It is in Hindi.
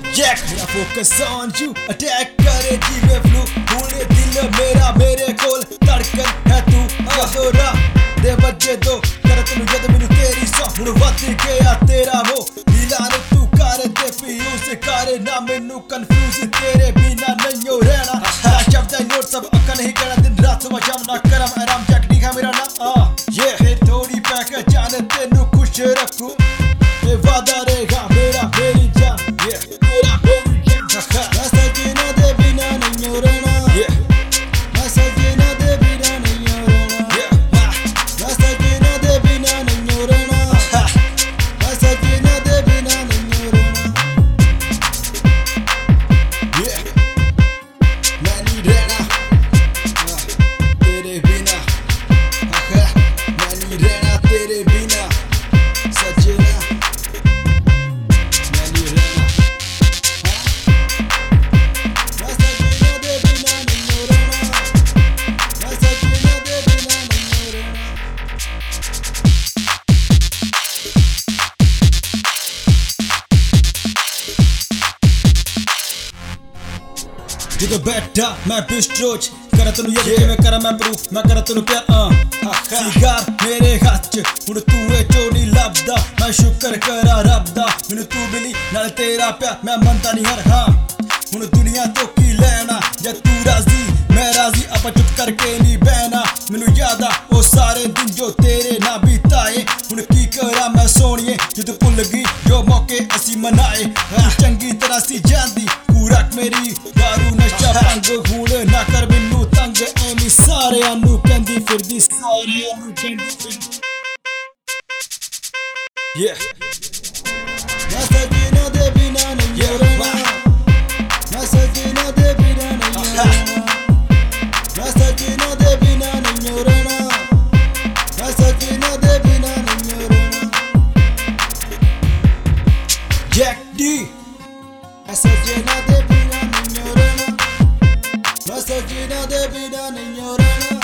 Jack, मेरा focus on you, attack करे जीवे flu, भूले दिल मेरा मेरे कोल धड़कन है तू, यादोरा दे बजे दो, कर तू जद मैनू तेरी सौ, मुड़ वध गया तेरा वो, दिलाने तू करे ते पीयू से करे ना मैनू confuse तेरे बिना नहीं हो रहना, शब्द है नोट सब अक्का नहीं करना दिन रात सुबह शाम ना करम आराम जैक डी है मेरा नाम, ये थोड़ी पहचान तेनू खुश रखूं, ये वादा रहेगा मेरा मेरी जान, मेरा मेरी जान, मैं सजना दे बिना नहीं हो रहना, मैं सजना दे बिना नहीं हो रहना, मैं सजना दे बिना नहीं हो रहना, मैं सजना दे बिना नहीं हो रहना, मैं नहीं रहना तेरे बिना, मैं नहीं रहना तेरे बिना सजना। ਜਦੋਂ ਬੈਠਾ ਮੈਂ ਬਿਸਟਰੋਚ ਕਰਾਂ ਤੈਨੂੰ ਯਾਦ ਕਿਵੇਂ ਕਰਾਂ ਮੈਂ ਪ੍ਰੂਫ ਮੈਂ ਕਰਾਂ ਤੈਨੂੰ ਪਿਆਰ ਸਿਗਾਰ ਮੇਰੇ ਹੱਥ 'ਚ ਹੁਣ ਤੂੰ ਇਹ ਚੋਂ ਨਹੀਂ ਲੱਭਦਾ ਮੈਂ ਸ਼ੁਕਰ ਕਰਾਂ ਰੱਬ ਦਾ ਮੈਨੂੰ ਤੂੰ ਮਿਲੀ ਨਾਲ ਤੇਰਾ ਪਿਆਰ ਮੈਂ ਮੰਨਦਾ ਨਹੀਂ ਹਰ ਹਾਂ ਹੁਣ ਦੁਨੀਆ ਤੋਂ ਕੀ ਲੈਣਾ ਜੇ ਤੂੰ ਰਾਜ਼ੀ ਮੈਂ ਰਾਜ਼ੀ ਆਪਾਂ ਚੁੱਪ ਕਰਕੇ ਨਹੀਂ ਬਹਿਣਾ ਮੈਨੂੰ ਯਾਦ ਆ ਉਹ ਸਾਰੇ ਦਿਨ ਜੋ ਤੇਰੇ ਨਾਲ ਬੀਤਾਏ ਹੁਣ ਕੀ ਕਰਾਂ ਮੈਂ ਸੋਹਣੀਏ ਜਦੋਂ ਭੁੱਲ ਗਈ ਜੋ ਮੌਕੇ ਅਸੀਂ ਮਨਾਏ ਚੰਗੀ ਤਰ੍ਹਾਂ ਸੀ ਜਾਂਦੀ ਖੁਰਾਕ ਮੇਰੀ दारू नशा भंग हुण ना कर मैनू तंग एवी सारियां नू कहंदी फिरदी सारियां नू कहंदी मैं सजना दे बिना नहीं हो रहना मैं सजना दे बिना नहीं हो रहना मैं सजना दे बिना नहीं हो रहना मैं सजना दे बिना नहीं हो रहना जैक डी मैं सजना दे बिना नहीं हो रहना मैं सजना दे बिना नहीं हो रहना